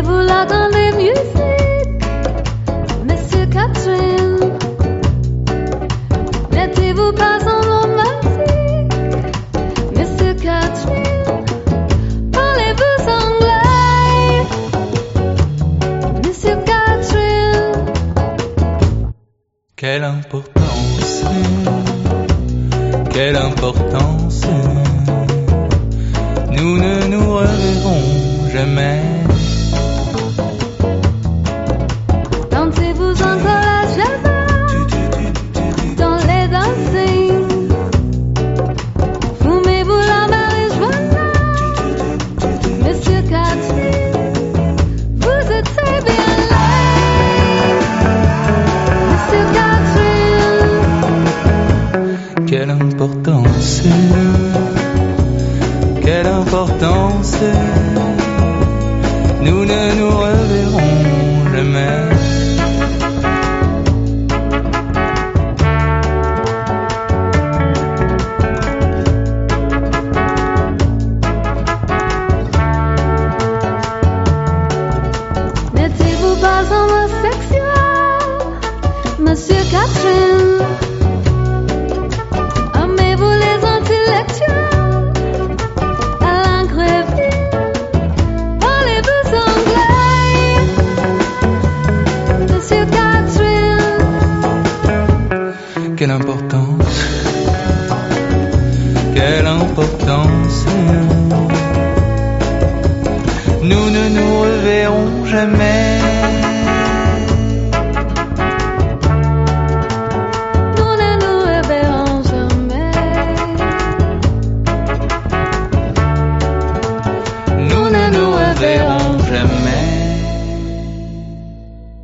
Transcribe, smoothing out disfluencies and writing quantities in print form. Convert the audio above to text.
vous l'entendez musique, Monsieur Catherine. N'êtes-vous pas en romantique, Monsieur Catherine? Parlez-vous anglais, Monsieur Catherine? Quelle importance, nous ne nous reverrons jamais. Dansez-vous encore la java dans les dancing? Fumez-vous la marijuana, Monsieur Catherine? Vous êtes très bien laid, Monsieur Catherine. Quelle importance, nous ne nous reverrons jamais. N'êtes-vous pas homosexuel, Monsieur Catherine? Aimez-vous les intellectuels, Alain Grévy? Parlez-vous anglais, Monsieur Catherine? Quelle importance, nous ne nous reverrons jamais. Nous ne nous reverrons jamais. Nous ne nous reverrons